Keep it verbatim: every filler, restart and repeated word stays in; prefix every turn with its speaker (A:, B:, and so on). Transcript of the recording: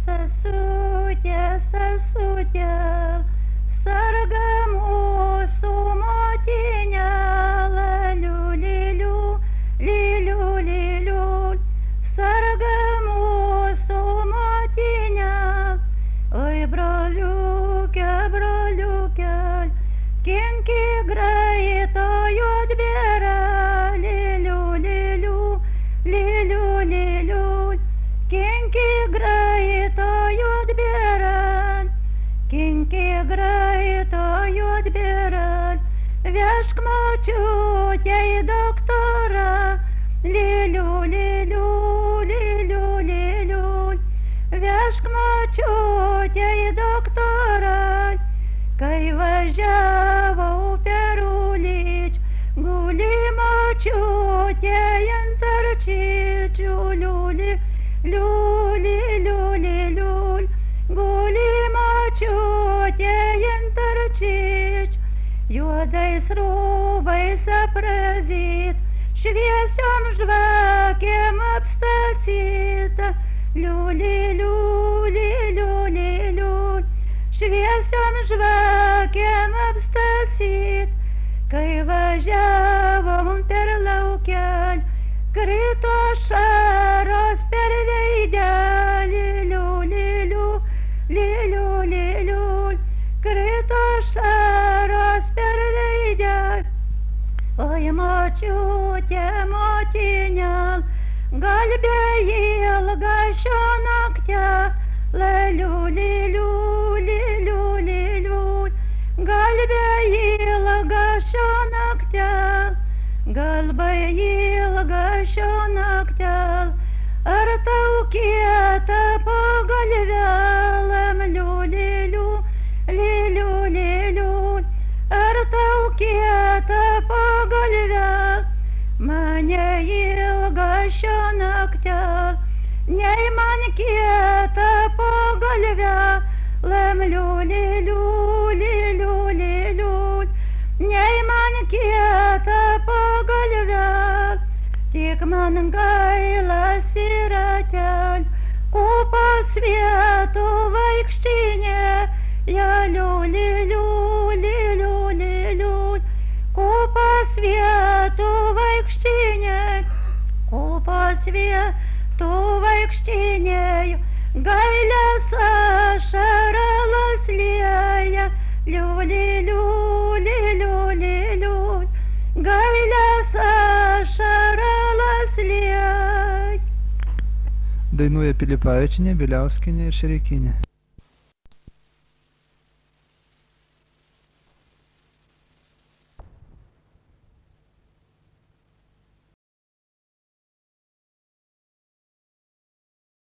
A: Sesutė, sesutė, sarga mūsų motinėle, liuliu, liuliu, liuliu, sarga mūsų motinėle. Oi, broliuke, broliuke, kinki greito juodbėra, liuliu, liuliu, liuliu, liuliu. Kinki greito juodbėran, kinki greito juodbėran, vežk močiutę į doktorą, liuliu, liuliu, liuliu, liuliu, vežk močiutę į doktorą. Kai važiavau per Ulič, guli močiutė ant arčičių, liuli, liuli, liuli, liul, guli močiutė ant arčičių, juodais rūbais aprazyt, šviesiom žvakėm apstatyta, liuli, liuli, liuli, liul, šviesiom žvakėm apstatyt. Kai važiavom per laukelį, krito šaros per veidelį, liuliu, liuliu, liuliu, krito šaros per veidelį. Oi, močiutė, motinėl, galbė ilga šio naktelė, liuliu, liuliu, liuliu, galbė ilga šio naktelė. Galba ilga šio naktel, ar tau kieta po galvelėm, liuliu, liuliu, liuliu, ar tau kieta po galvelėm. Mane ilga šio naktel, nei man kieta po galvelėm, liuliu, liuliu, liuliu, nei man kieta po galvelėm. Tik man gaila siratel, kupos vietų vaikštinė, ja, liuliu, liuliu, liuliu, kupos vietų vaikštinė, kupos vietų vaikštinė, gailės ašaras lieja, liuliu, liuliu, liuliu, gailės ašaras lieja.
B: Dainuoja Pilipavičienė, Bieliauskienė ir Šerekienė.